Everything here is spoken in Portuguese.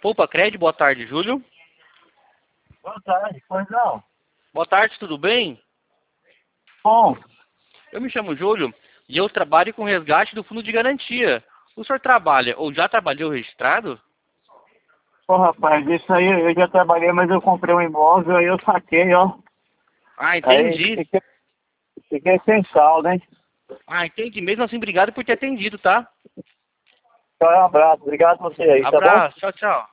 Poupa Cred, boa tarde, Júlio. Boa tarde, pois não. Boa tarde, tudo bem? Bom, Eu me chamo Júlio e eu trabalho com resgate do fundo de garantia. O senhor trabalha ou já trabalhou registrado? rapaz, isso aí eu já trabalhei, mas eu comprei um imóvel, aí eu saquei, ó. Ah, Aí entendi. fiquei sem saldo, hein? Ah, entendi. Mesmo assim, obrigado por ter atendido, tá? Então, um abraço, obrigado a você aí, tá bom? Abraço, tchau, tchau.